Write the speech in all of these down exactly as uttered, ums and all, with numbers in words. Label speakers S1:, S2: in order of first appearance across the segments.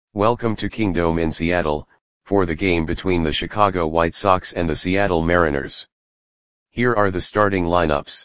S1: Welcome to Kingdome in Seattle, for the game between the Chicago White Sox and the Seattle Mariners. Here are the starting lineups.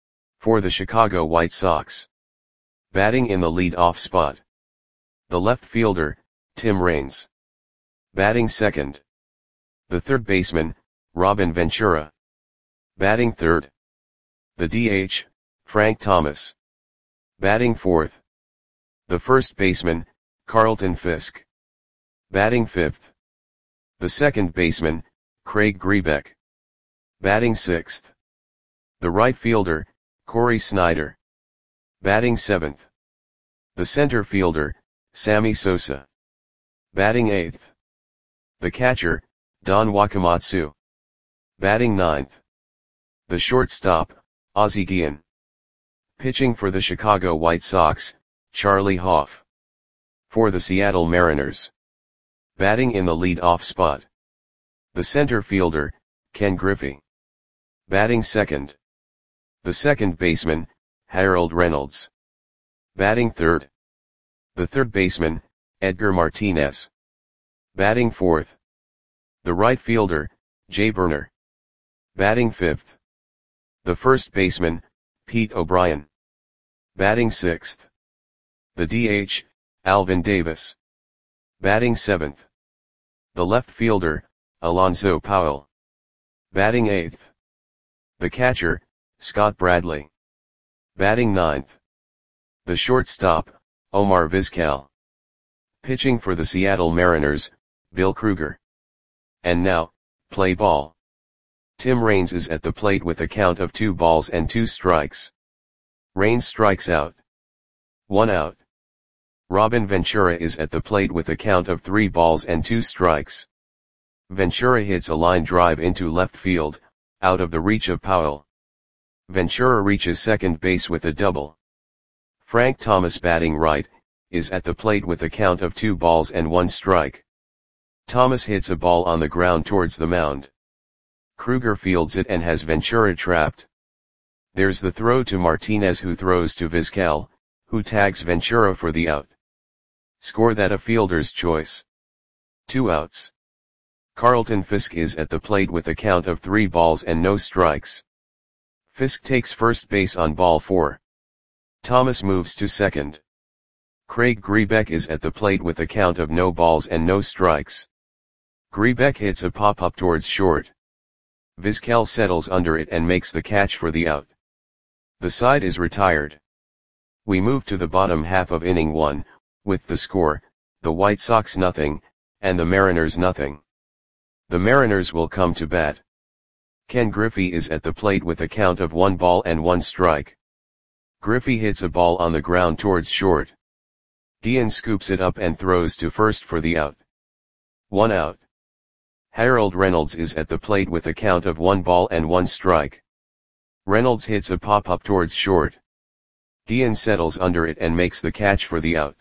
S1: For the Chicago White Sox. Batting in the lead-off spot. The left fielder, Tim Raines. Batting second. The third baseman, Robin Ventura. Batting third. The D H, Frank Thomas. Batting fourth. The first baseman, Carlton Fisk. Batting fifth. The second baseman, Craig Grebeck. Batting sixth. The right fielder, Cory Snyder. Batting seventh. The center fielder, Sammy Sosa. Batting eighth. The catcher, Don Wakamatsu. Batting ninth. The shortstop, Ozzie Guillen. Pitching for the Chicago White Sox, Charlie Hough. For the Seattle Mariners. Batting in the lead-off spot. The center fielder, Ken Griffey. Batting second. The second baseman, Harold Reynolds. Batting third. The third baseman, Edgar Martinez. Batting fourth. The right fielder, Jay Burner. Batting fifth. The first baseman, Pete O'Brien. Batting sixth. The D H, Alvin Davis. Batting seventh. The left fielder, Alonzo Powell. Batting eighth. The catcher, Scott Bradley. Batting ninth. The shortstop, Omar Vizquel. Pitching for the Seattle Mariners, Bill Krueger. And now, play ball. Tim Raines is at the plate with a count of two balls and two strikes. Raines strikes out. One out. Robin Ventura is at the plate with a count of three balls and two strikes. Ventura hits a line drive into left field, out of the reach of Powell. Ventura reaches second base with a double. Frank Thomas, batting right, is at the plate with a count of two balls and one strike. Thomas hits a ball on the ground towards the mound. Krueger fields it and has Ventura trapped. There's the throw to Martinez, who throws to Vizquel, who tags Ventura for the out. Score that a fielder's choice. Two outs. Carlton Fisk is at the plate with a count of three balls and no strikes. Fisk takes first base on ball four. Thomas moves to second. Craig Grebeck is at the plate with a count of no balls and no strikes. Grebeck hits a pop-up towards short. Vizquel settles under it and makes the catch for the out. The side is retired. We move to the bottom half of inning one, with the score, the White Sox nothing, and the Mariners nothing. The Mariners will come to bat. Ken Griffey is at the plate with a count of one ball and one strike. Griffey hits a ball on the ground towards short. Guillen scoops it up and throws to first for the out. One out. Harold Reynolds is at the plate with a count of one ball and one strike. Reynolds hits a pop-up towards short. Guillen settles under it and makes the catch for the out.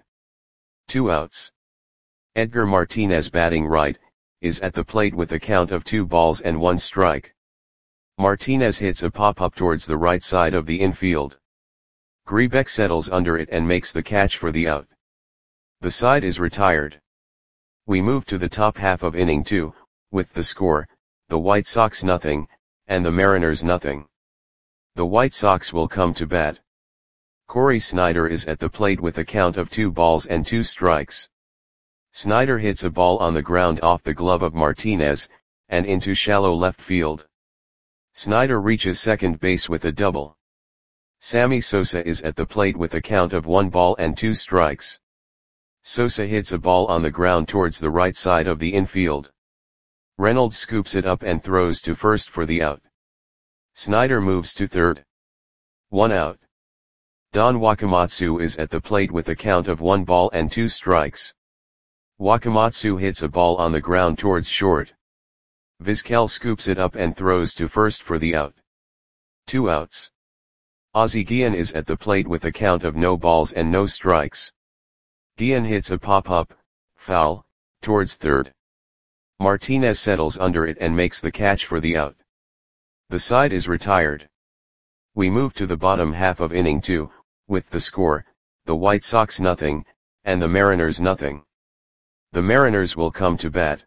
S1: Two outs. Edgar Martinez, batting right, is at the plate with a count of two balls and one strike. Martinez hits a pop-up towards the right side of the infield. Grebeck settles under it and makes the catch for the out. The side is retired. We move to the top half of inning two, with the score, the White Sox nothing, and the Mariners nothing. The White Sox will come to bat. Cory Snyder is at the plate with a count of two balls and two strikes. Snyder hits a ball on the ground off the glove of Martinez, and into shallow left field. Snyder reaches second base with a double. Sammy Sosa is at the plate with a count of one ball and two strikes. Sosa hits a ball on the ground towards the right side of the infield. Reynolds scoops it up and throws to first for the out. Snyder moves to third. One out. Don Wakamatsu is at the plate with a count of one ball and two strikes. Wakamatsu hits a ball on the ground towards short. Vizquel scoops it up and throws to first for the out. Two outs. Ozzie Guillen is at the plate with a count of no balls and no strikes. Guillen hits a pop-up, foul, towards third. Martinez settles under it and makes the catch for the out. The side is retired. We move to the bottom half of inning two, with the score, the White Sox nothing, and the Mariners nothing. The Mariners will come to bat.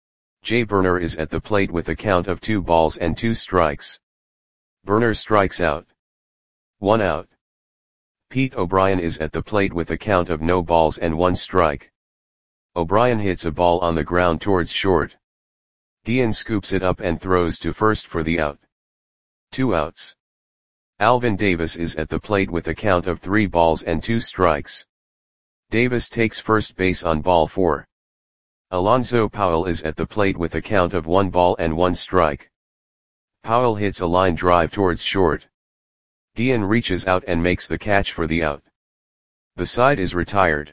S1: Jay Burner is at the plate with a count of two balls and two strikes. Burner strikes out. One out. Pete O'Brien is at the plate with a count of no balls and one strike. O'Brien hits a ball on the ground towards short. Guillen scoops it up and throws to first for the out. Two outs. Alvin Davis is at the plate with a count of three balls and two strikes. Davis takes first base on ball four. Alonzo Powell is at the plate with a count of one ball and one strike. Powell hits a line drive towards short. Guillen reaches out and makes the catch for the out. The side is retired.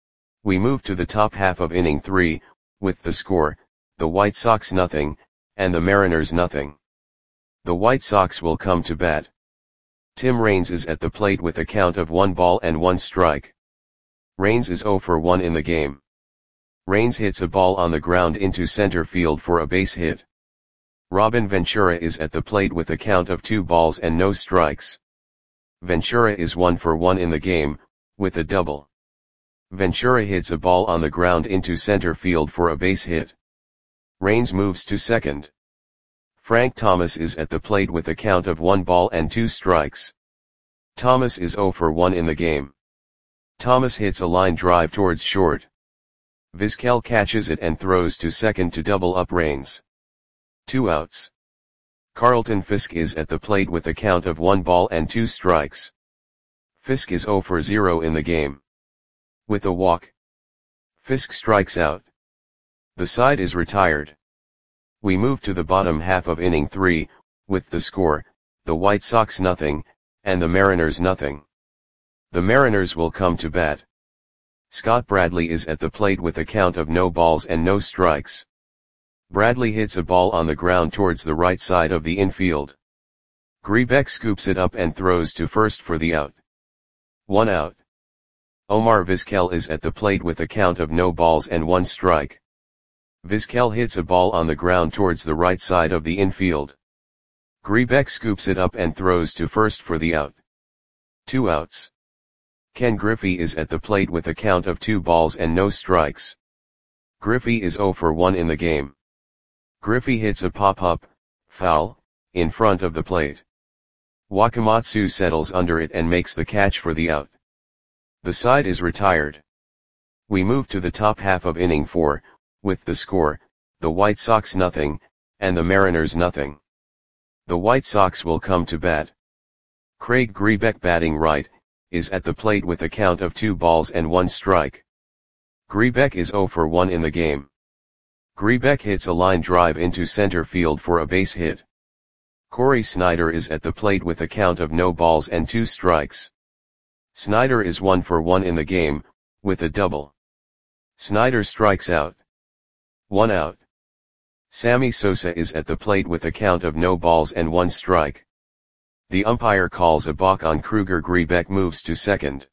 S1: We move to the top half of inning three, with the score, the White Sox nothing, and the Mariners nothing. The White Sox will come to bat. Tim Raines is at the plate with a count of one ball and one strike. Raines is oh for one in the game. Raines hits a ball on the ground into center field for a base hit. Robin Ventura is at the plate with a count of two balls and no strikes. Ventura is one for one in the game, with a double. Ventura hits a ball on the ground into center field for a base hit. Raines moves to second. Frank Thomas is at the plate with a count of one ball and two strikes. Thomas is oh for one in the game. Thomas hits a line drive towards short. Vizquel catches it and throws to second to double up Raines. Two outs. Carlton Fisk is at the plate with a count of one ball and two strikes. Fisk is oh for zero in the game. With a walk, Fisk strikes out. The side is retired. We move to the bottom half of inning three, with the score, the White Sox nothing, and the Mariners nothing. The Mariners will come to bat. Scott Bradley is at the plate with a count of no balls and no strikes. Bradley hits a ball on the ground towards the right side of the infield. Grebeck scoops it up and throws to first for the out. One out. Omar Vizquel is at the plate with a count of no balls and one strike. Vizquel hits a ball on the ground towards the right side of the infield. Grebeck scoops it up and throws to first for the out. Two outs. Ken Griffey is at the plate with a count of two balls and no strikes. Griffey is oh for one in the game. Griffey hits a pop-up, foul, in front of the plate. Wakamatsu settles under it and makes the catch for the out. The side is retired. We move to the top half of inning four, with the score, the White Sox nothing, and the Mariners nothing. The White Sox will come to bat. Craig Grebeck, batting right, is at the plate with a count of two balls and one strike. Grebeck is oh for one in the game. Grebeck hits a line drive into center field for a base hit. Corey Snyder is at the plate with a count of no balls and two strikes. Snyder is one for one in the game, with a double. Snyder strikes out. One out. Sammy Sosa is at the plate with a count of no balls and one strike. The umpire calls a balk on Kruger. Grebeck moves to second.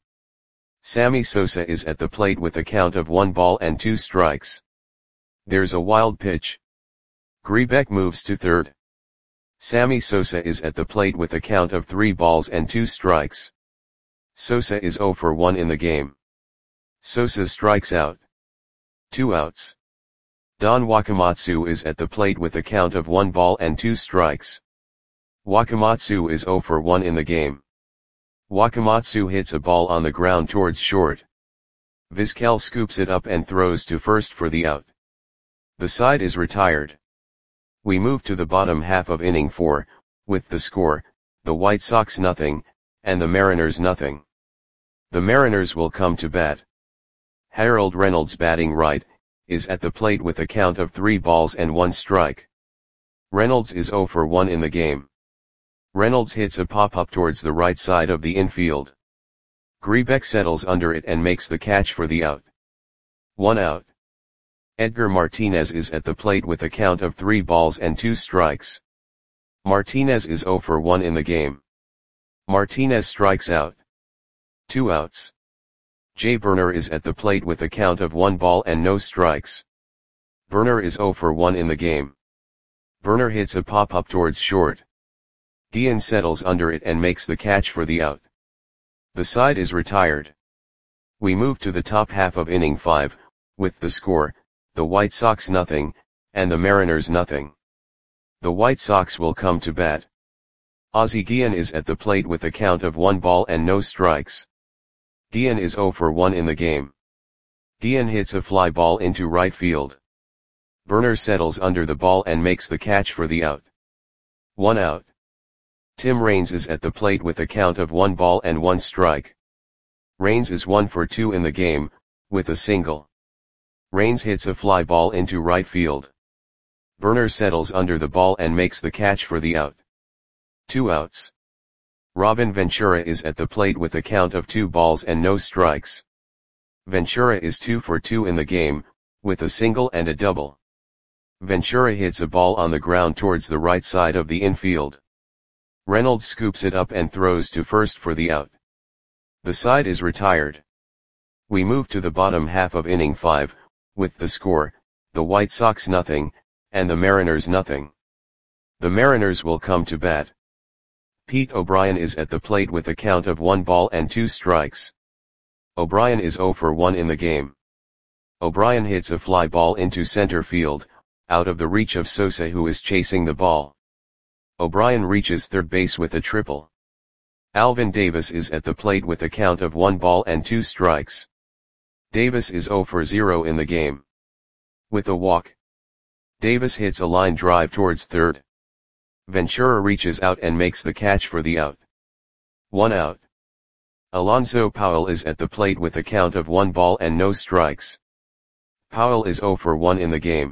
S1: Sammy Sosa is at the plate with a count of one ball and two strikes. There's a wild pitch. Grebeck moves to third. Sammy Sosa is at the plate with a count of three balls and two strikes. Sosa is oh for one in the game. Sosa strikes out. Two outs. Don Wakamatsu is at the plate with a count of one ball and two strikes. Wakamatsu is oh for one in the game. Wakamatsu hits a ball on the ground towards short. Vizquel scoops it up and throws to first for the out. The side is retired. We move to the bottom half of inning four, with the score, the White Sox nothing, and the Mariners nothing. The Mariners will come to bat. Harold Reynolds, batting right, is at the plate with a count of three balls and one strike. Reynolds is oh for one in the game. Reynolds hits a pop-up towards the right side of the infield. Grebeck settles under it and makes the catch for the out. One out. Edgar Martinez is at the plate with a count of three balls and two strikes. Martinez is oh for one in the game. Martinez strikes out. Two outs. Jay Burner is at the plate with a count of one ball and no strikes. Burner is oh for one in the game. Burner hits a pop-up towards short. Guillen settles under it and makes the catch for the out. The side is retired. We move to the top half of inning five, With the score, the White Sox nothing, and the Mariners nothing. The White Sox will come to bat. Ozzie Guillen is at the plate with a count of one ball and no strikes. Guillen is zero for one in the game. Guillen hits a fly ball into right field. Burner settles under the ball and makes the catch for the out. One out. Tim Raines is at the plate with a count of one ball and one strike. Raines is one for two in the game, with a single. Raines hits a fly ball into right field. Burner settles under the ball and makes the catch for the out. Two outs. Robin Ventura is at the plate with a count of two balls and no strikes. Ventura is two for two in the game, with a single and a double. Ventura hits a ball on the ground towards the right side of the infield. Reynolds scoops it up and throws to first for the out. The side is retired. We move to the bottom half of inning five, with the score, the White Sox nothing, and the Mariners nothing. The Mariners will come to bat. Pete O'Brien is at the plate with a count of one ball and two strikes. O'Brien is zero for one in the game. O'Brien hits a fly ball into center field, out of the reach of Sosa, who is chasing the ball. O'Brien reaches third base with a triple. Alvin Davis is at the plate with a count of one ball and two strikes. Davis is zero for zero in the game. With a walk, Davis hits a line drive towards third. Ventura reaches out and makes the catch for the out. One out. Alonso Powell is at the plate with a count of one ball and no strikes. Powell is zero for one in the game.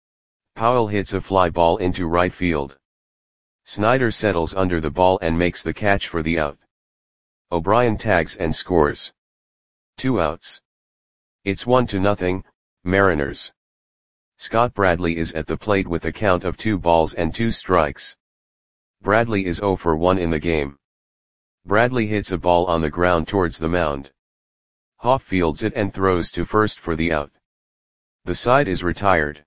S1: Powell hits a fly ball into right field. Snyder settles under the ball and makes the catch for the out. O'Brien tags and scores. Two outs. It's one to nothing, Mariners. Scott Bradley is at the plate with a count of two balls and two strikes. Bradley is zero for one in the game. Bradley hits a ball on the ground towards the mound. Hoff fields it and throws to first for the out. The side is retired.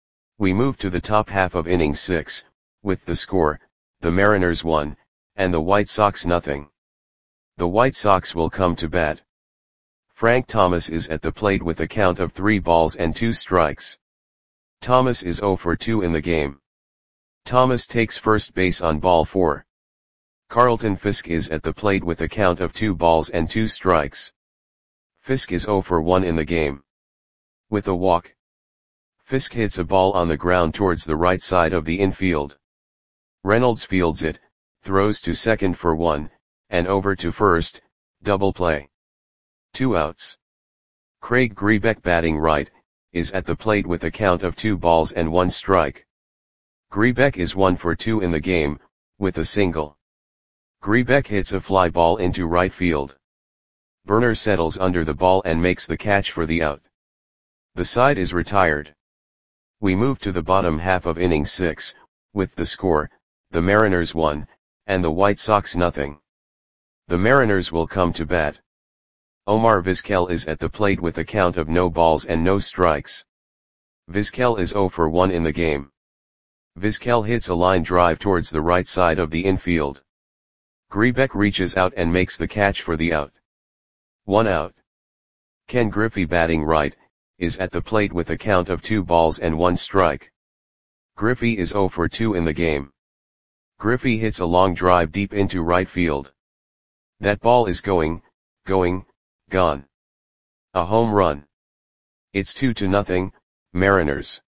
S1: We move to the top half of inning six, with the score, the Mariners one, and the White Sox nothing. The White Sox will come to bat. Frank Thomas is at the plate with a count of three balls and two strikes. Thomas is zero for two in the game. Thomas takes first base on ball four. Carlton Fisk is at the plate with a count of two balls and two strikes. Fisk is zero for one in the game. With a walk, Fisk hits a ball on the ground towards the right side of the infield. Reynolds fields it, throws to second for one, and over to first, double play. Two outs. Craig Grebeck, batting right, is at the plate with a count of two balls and one strike. Grebeck is one for two in the game, with a single. Grebeck hits a fly ball into right field. Burner settles under the ball and makes the catch for the out. The side is retired. We move to the bottom half of inning six, with the score, the Mariners one, and the White Sox nothing. The Mariners will come to bat. Omar Vizquel is at the plate with a count of no balls and no strikes. Vizquel is zero for one in the game. Vizquel hits a line drive towards the right side of the infield. Grebeck reaches out and makes the catch for the out. One out. Ken Griffey, batting right, is at the plate with a count of two balls and one strike. Griffey is zero for two in the game. Griffey hits a long drive deep into right field. That ball is going, going, gone. A home run. It's two to nothing, Mariners.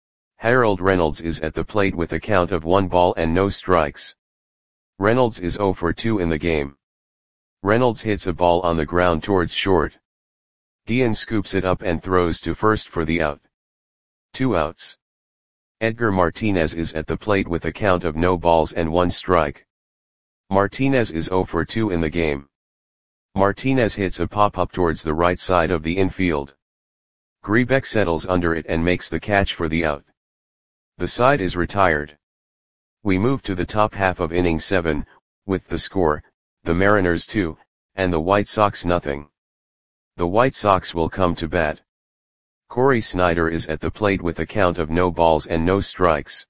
S1: Harold Reynolds is at the plate with a count of one ball and no strikes. Reynolds is zero for two in the game. Reynolds hits a ball on the ground towards short. Guillen scoops it up and throws to first for the out. Two outs. Edgar Martinez is at the plate with a count of no balls and one strike. Martinez is zero for two in the game. Martinez hits a pop-up towards the right side of the infield. Grebeck settles under it and makes the catch for the out. The side is retired. We move to the top half of inning seven, with the score, the Mariners two, and the White Sox nothing. The White Sox will come to bat. Corey Snyder is at the plate with a count of no balls and no strikes.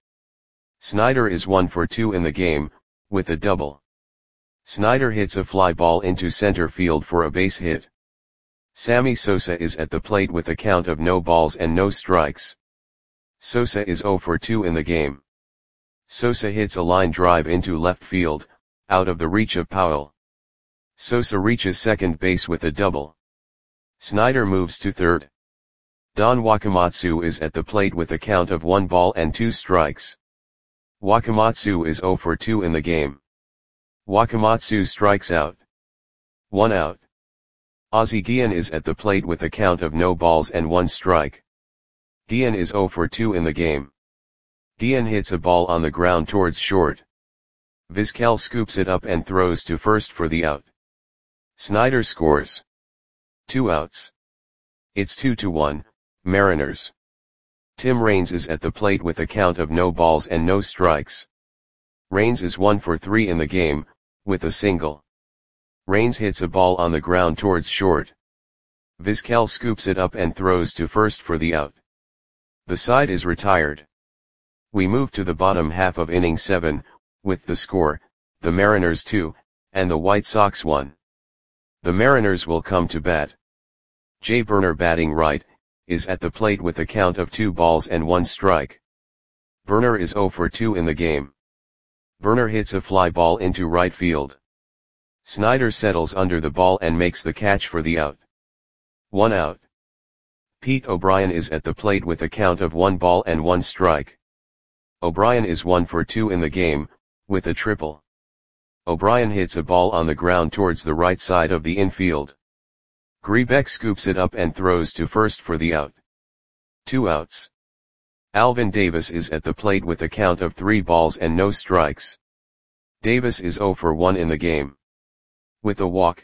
S1: Snyder is one for two in the game, with a double. Snyder hits a fly ball into center field for a base hit. Sammy Sosa is at the plate with a count of no balls and no strikes. Sosa is zero for two in the game. Sosa hits a line drive into left field, out of the reach of Powell. Sosa reaches second base with a double. Snyder moves to third. Don Wakamatsu is at the plate with a count of one ball and two strikes. Wakamatsu is zero for two in the game. Wakamatsu strikes out. One out. Ozzie Guillen is at the plate with a count of no balls and one strike. Guillen is zero for two in the game. Guillen hits a ball on the ground towards short. Vizquel scoops it up and throws to first for the out. Snyder scores. Two outs. It's two to one, Mariners. Tim Raines is at the plate with a count of no balls and no strikes. Raines is one for three in the game, with a single. Raines hits a ball on the ground towards short. Vizquel scoops it up and throws to first for the out. The side is retired. We move to the bottom half of inning seven, with the score, the Mariners two, and the White Sox one. The Mariners will come to bat. Jay Burner, batting right, is at the plate with a count of two balls and one strike. Burner is zero for two in the game. Burner hits a fly ball into right field. Snyder settles under the ball and makes the catch for the out. One out. Pete O'Brien is at the plate with a count of one ball and one strike. O'Brien is one for two in the game, with a triple. O'Brien hits a ball on the ground towards the right side of the infield. Grebeck scoops it up and throws to first for the out. Two outs. Alvin Davis is at the plate with a count of three balls and no strikes. Davis is zero for one in the game. With a walk.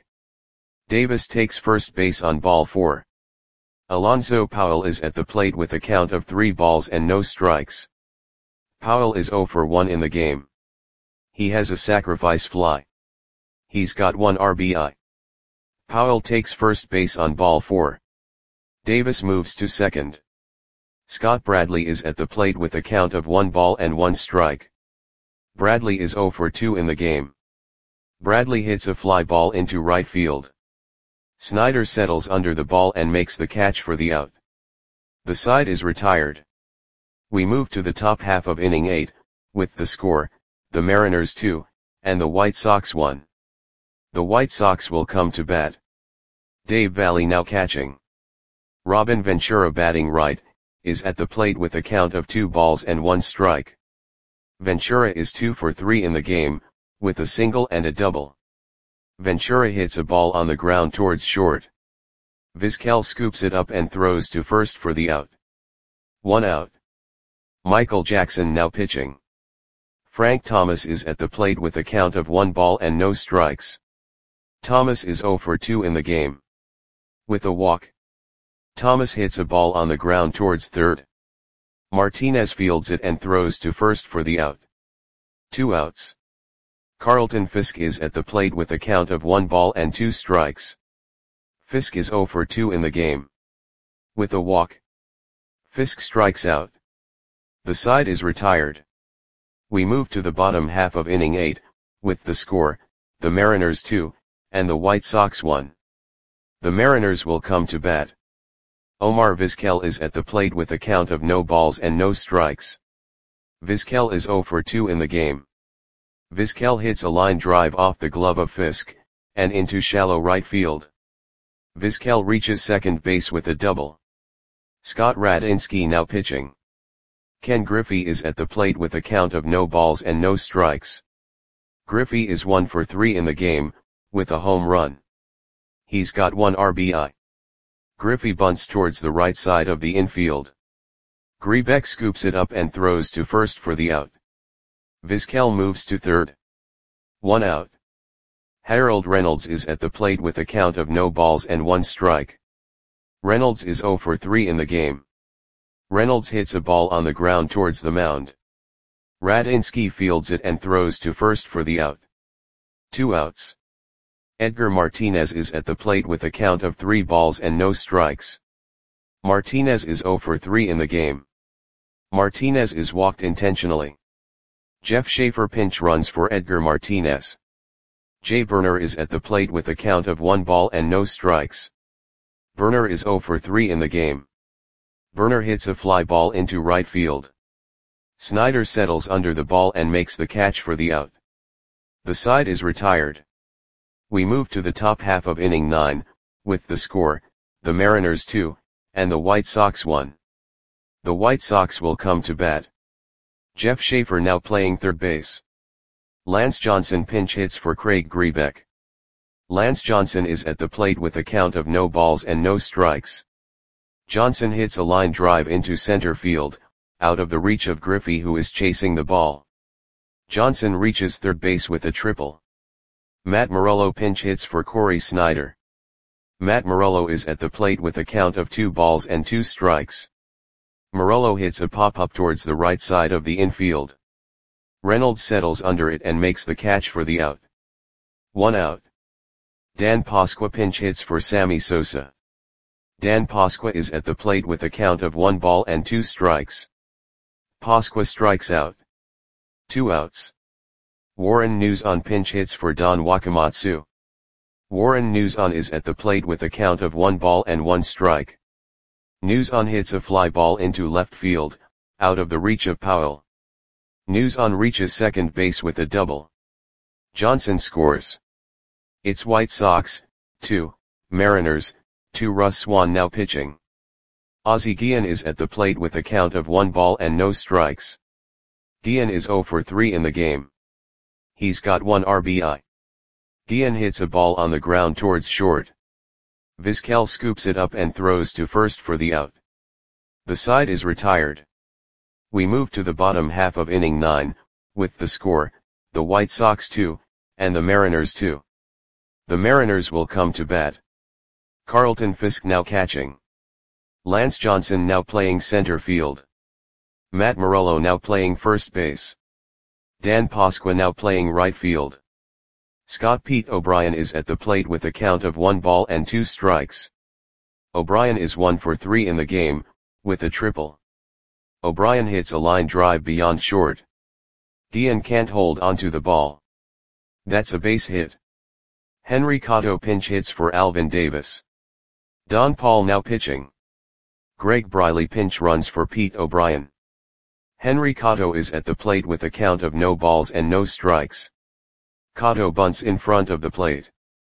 S1: Davis takes first base on ball four. Alonzo Powell is at the plate with a count of three balls and no strikes. Powell is zero for one in the game. He has a sacrifice fly. He's got one R B I. Powell takes first base on ball four. Davis moves to second. Scott Bradley is at the plate with a count of one ball and one strike. Bradley is zero for two in the game. Bradley hits a fly ball into right field. Snyder settles under the ball and makes the catch for the out. The side is retired. We move to the top half of inning eight, with the score, the Mariners two, and the White Sox one. The White Sox will come to bat. Dave Valle now catching. Robin Ventura, batting right, is at the plate with a count of two balls and one strike. Ventura is two for three in the game, with a single and a double. Ventura hits a ball on the ground towards short. Vizquel scoops it up and throws to first for the out. One out. Michael Jackson now pitching. Frank Thomas is at the plate with a count of one ball and no strikes. Thomas is zero for two in the game. With a walk. Thomas hits a ball on the ground towards third. Martinez fields it and throws to first for the out. Two outs. Carlton Fisk is at the plate with a count of one ball and two strikes. Fisk is zero for two in the game. With a walk. Fisk strikes out. The side is retired. We move to the bottom half of inning eight, with the score, the Mariners two, and the White Sox one. The Mariners will come to bat. Omar Vizquel is at the plate with a count of no balls and no strikes. Vizquel is zero for two in the game. Vizquel hits a line drive off the glove of Fisk, and into shallow right field. Vizquel reaches second base with a double. Scott Radinsky now pitching. Ken Griffey is at the plate with a count of no balls and no strikes. Griffey is one for three in the game, with a home run. He's got one R B I. Griffey bunts towards the right side of the infield. Grebeck scoops it up and throws to first for the out. Vizquel moves to third. One out. Harold Reynolds is at the plate with a count of no balls and one strike. Reynolds is zero for three in the game. Reynolds hits a ball on the ground towards the mound. Radinsky fields it and throws to first for the out. Two outs. Edgar Martinez is at the plate with a count of three balls and no strikes. Martinez is zero for three in the game. Martinez is walked intentionally. Jeff Schaefer pinch runs for Edgar Martinez. Jay Burner is at the plate with a count of one ball and no strikes. Burner is zero for three in the game. Burner hits a fly ball into right field. Snyder settles under the ball and makes the catch for the out. The side is retired. We move to the top half of inning nine, with the score, the Mariners two, and the White Sox one. The White Sox will come to bat. Jeff Schaefer now playing third base. Lance Johnson pinch hits for Craig Grebeck. Lance Johnson is at the plate with a count of no balls and no strikes. Johnson hits a line drive into center field, out of the reach of Griffey, who is chasing the ball. Johnson reaches third base with a triple. Matt Morello pinch hits for Corey Snyder. Matt Morello is at the plate with a count of two balls and two strikes. Morello hits a pop-up towards the right side of the infield. Reynolds settles under it and makes the catch for the out. One out. Dan Pasqua pinch hits for Sammy Sosa. Dan Pasqua is at the plate with a count of one ball and two strikes. Pasqua strikes out. Two outs. Warren Nuzon pinch hits for Don Wakamatsu. Warren Nuzon is at the plate with a count of one ball and one strike. Nuzon hits a fly ball into left field, out of the reach of Powell. Nuzon reaches second base with a double. Johnson scores. It's White Sox, two, Mariners, two. Russ Swan now pitching. Ozzie Guillen is at the plate with a count of one ball and no strikes. Guillen is zero for three in the game. He's got one R B I. Guillen hits a ball on the ground towards short. Vizquel scoops it up and throws to first for the out. The side is retired. We move to the bottom half of inning nine, with the score, the White Sox two, and the Mariners two. The Mariners will come to bat. Carlton Fisk now catching. Lance Johnson now playing center field. Matt Morello now playing first base. Dan Pasqua now playing right field. Scott Pete O'Brien is at the plate with a count of one ball and two strikes. O'Brien is one for three in the game, with a triple. O'Brien hits a line drive beyond short. Guillen can't hold onto the ball. That's a base hit. Henry Cotto pinch hits for Alvin Davis. Don Paul now pitching. Greg Briley pinch runs for Pete O'Brien. Henry Cotto is at the plate with a count of no balls and no strikes. Cotto bunts in front of the plate.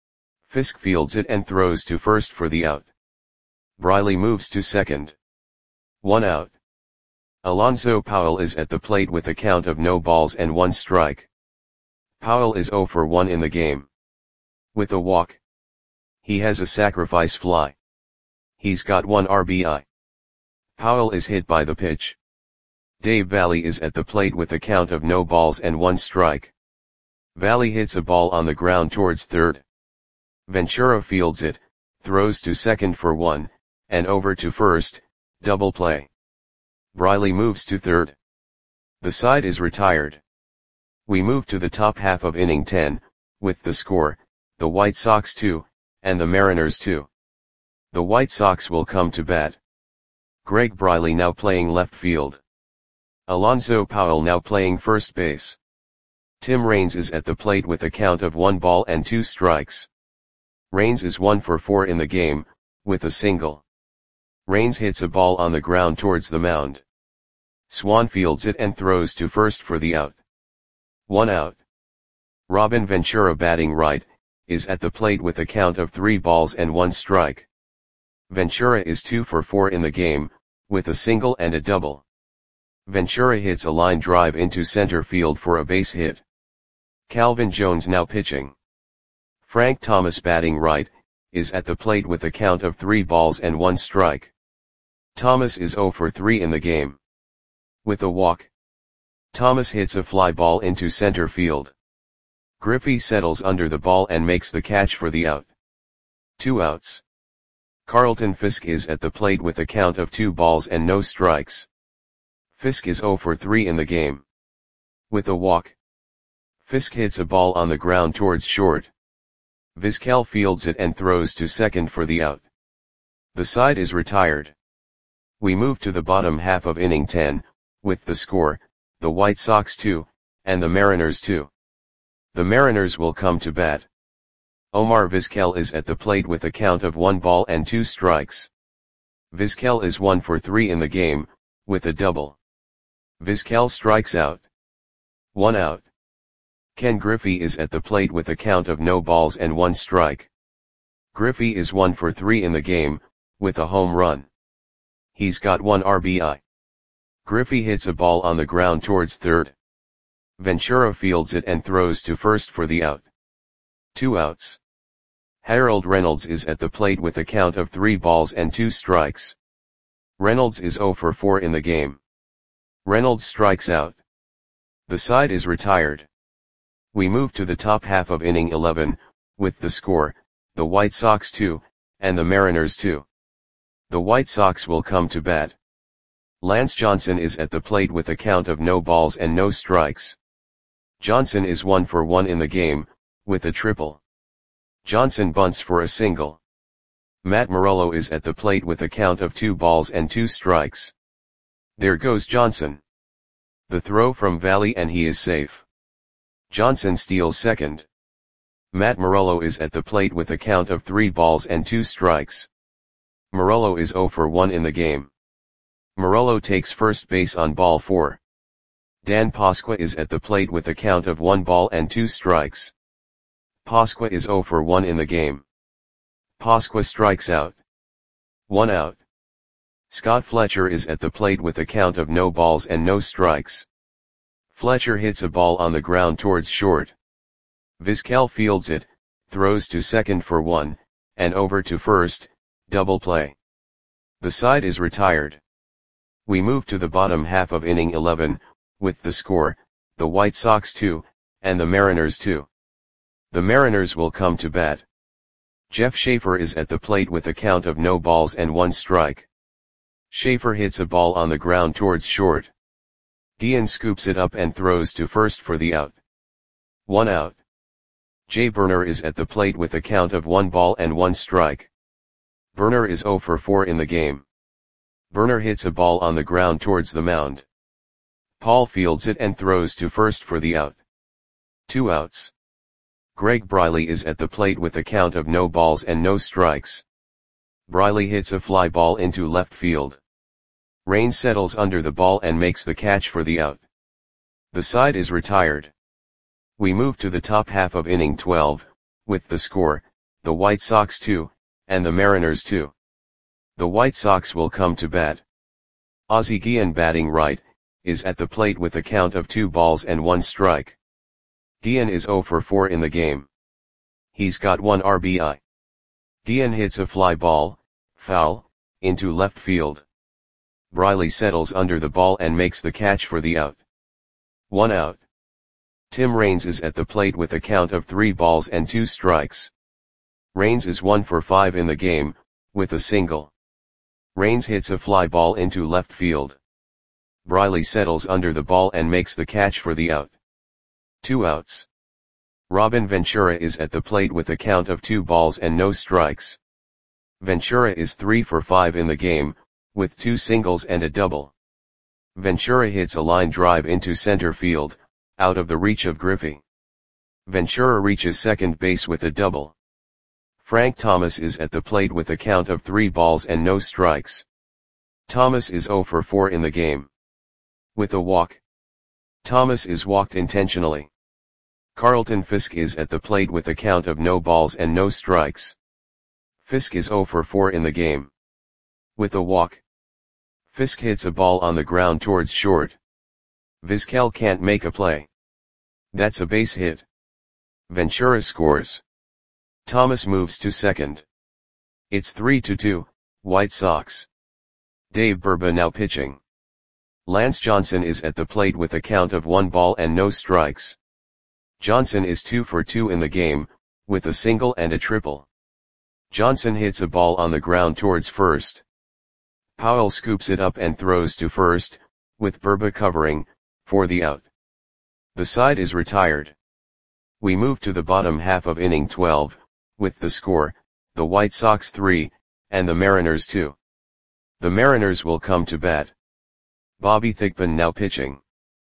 S1: Fisk fields it and throws to first for the out. Briley moves to second. One out. Alonzo Powell is at the plate with a count of no balls and one strike. Powell is zero for one in the game. With a walk. He has a sacrifice fly. He's got one R B I. Powell is hit by the pitch. Dave Valle is at the plate with a count of no balls and one strike. Valle hits a ball on the ground towards third. Ventura fields it, throws to second for one, and over to first, double play. Briley moves to third. The side is retired. We move to the top half of inning ten, with the score, the White Sox two, and the Mariners two. The White Sox will come to bat. Greg Briley now playing left field. Alonzo Powell now playing first base. Tim Raines is at the plate with a count of one ball and two strikes. Raines is one for four in the game, with a single. Raines hits a ball on the ground towards the mound. Swan fields it and throws to first for the out. One out. Robin Ventura batting right, is at the plate with a count of three balls and one strike. Ventura is two for four in the game, with a single and a double. Ventura hits a line drive into center field for a base hit. Calvin Jones now pitching. Frank Thomas batting right, is at the plate with a count of three balls and one strike. Thomas is zero for three in the game. With a walk. Thomas hits a fly ball into center field. Griffey settles under the ball and makes the catch for the out. Two outs. Carlton Fisk is at the plate with a count of two balls and no strikes. Fisk is zero for three in the game. With a walk. Fisk hits a ball on the ground towards short. Vizquel fields it and throws to second for the out. The side is retired. We move to the bottom half of inning ten, with the score, the White Sox two, and the Mariners two. The Mariners will come to bat. Omar Vizquel is at the plate with a count of one ball and two strikes. Vizquel is one for three in the game, with a double. Vizquel strikes out. One out. Ken Griffey is at the plate with a count of no balls and one strike. Griffey is one for three in the game, with a home run. He's got one R B I. Griffey hits a ball on the ground towards third. Ventura fields it and throws to first for the out. Two outs. Harold Reynolds is at the plate with a count of three balls and two strikes. Reynolds is zero for four in the game. Reynolds strikes out. The side is retired. We move to the top half of inning eleven, with the score, the White Sox two, and the Mariners two. The White Sox will come to bat. Lance Johnson is at the plate with a count of no balls and no strikes. Johnson is one for one in the game, with a triple. Johnson bunts for a single. Matt Morello is at the plate with a count of two balls and two strikes. There goes Johnson. The throw from Valley and he is safe. Johnson steals second. Matt Morello is at the plate with a count of three balls and two strikes. Morello is zero for one in the game. Morello takes first base on ball four. Dan Pasqua is at the plate with a count of one ball and two strikes. Pasqua is zero for one in the game. Pasqua strikes out. One out. Scott Fletcher is at the plate with a count of no balls and no strikes. Fletcher hits a ball on the ground towards short. Vizquel fields it, throws to second for one, and over to first, double play. The side is retired. We move to the bottom half of inning eleven, with the score, the White Sox two, and the Mariners two. The Mariners will come to bat. Jeff Schaefer is at the plate with a count of no balls and one strike. Schaefer hits a ball on the ground towards short. Guillen scoops it up and throws to first for the out. One out. Jay Burner is at the plate with a count of one ball and one strike. Burner is zero for four in the game. Burner hits a ball on the ground towards the mound. Paul fields it and throws to first for the out. Two outs. Greg Briley is at the plate with a count of no balls and no strikes. Briley hits a fly ball into left field. Rain settles under the ball and makes the catch for the out. The side is retired. We move to the top half of inning twelve, with the score, the White Sox two, and the Mariners two. The White Sox will come to bat. Ozzie Guillen, batting right, is at the plate with a count of two balls and one strike. Guillen is zero for four in the game. He's got one R B I. Guillen hits a fly ball, foul, into left field. Briley settles under the ball and makes the catch for the out. One out. Tim Raines is at the plate with a count of three balls and two strikes. Raines is one for five in the game, with a single. Raines hits a fly ball into left field. Briley settles under the ball and makes the catch for the out. Two outs. Robin Ventura is at the plate with a count of two balls and no strikes. Ventura is three for five in the game, with two singles and a double. Ventura hits a line drive into center field, out of the reach of Griffey. Ventura reaches second base with a double. Frank Thomas is at the plate with a count of three balls and no strikes. Thomas is zero for four in the game. With a walk. Thomas is walked intentionally. Carlton Fisk is at the plate with a count of no balls and no strikes. Fisk is zero for four in the game. With a walk. Fisk hits a ball on the ground towards short. Vizquel can't make a play. That's a base hit. Ventura scores. Thomas moves to second. It's three to two, White Sox. Dave Burba now pitching. Lance Johnson is at the plate with a count of one ball and no strikes. Johnson is two for two in the game, with a single and a triple. Johnson hits a ball on the ground towards first. Powell scoops it up and throws to first, with Burba covering, for the out. The side is retired. We move to the bottom half of inning twelve, with the score, the White Sox three, and the Mariners two. The Mariners will come to bat. Bobby Thigpen now pitching.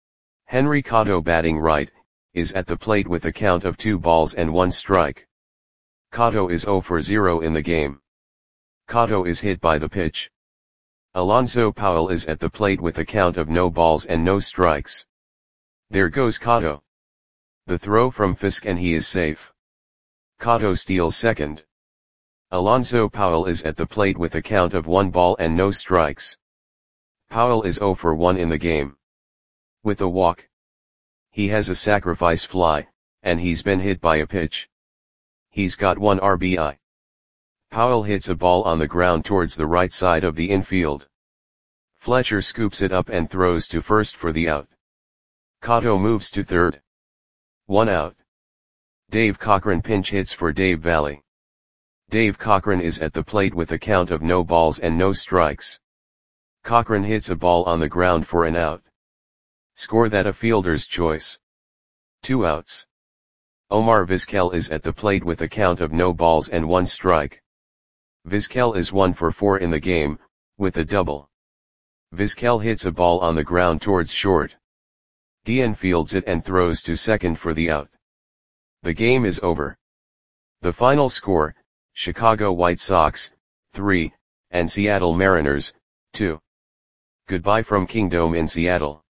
S1: Henry Cotto, batting right, is at the plate with a count of two balls and one strike. Cotto is zero for zero in the game. Cotto is hit by the pitch. Alonso Powell is at the plate with a count of no balls and no strikes. There goes Cotto. The throw from Fisk and he is safe. Cotto steals second. Alonso Powell is at the plate with a count of one ball and no strikes. Powell is zero for one in the game. With a walk. He has a sacrifice fly, and he's been hit by a pitch. He's got one R B I. Powell hits a ball on the ground towards the right side of the infield. Fletcher scoops it up and throws to first for the out. Cotto moves to third. One out. Dave Cochran pinch hits for Dave Valle. Dave Cochran is at the plate with a count of no balls and no strikes. Cochran hits a ball on the ground for an out. Score that a fielder's choice. Two outs. Omar Vizquel is at the plate with a count of no balls and one strike. Vizquel is one for four in the game, with a double. Vizquel hits a ball on the ground towards short. Guillen fields it and throws to second for the out. The game is over. The final score, Chicago White Sox, three, and Seattle Mariners, two. Goodbye from Kingdome in Seattle.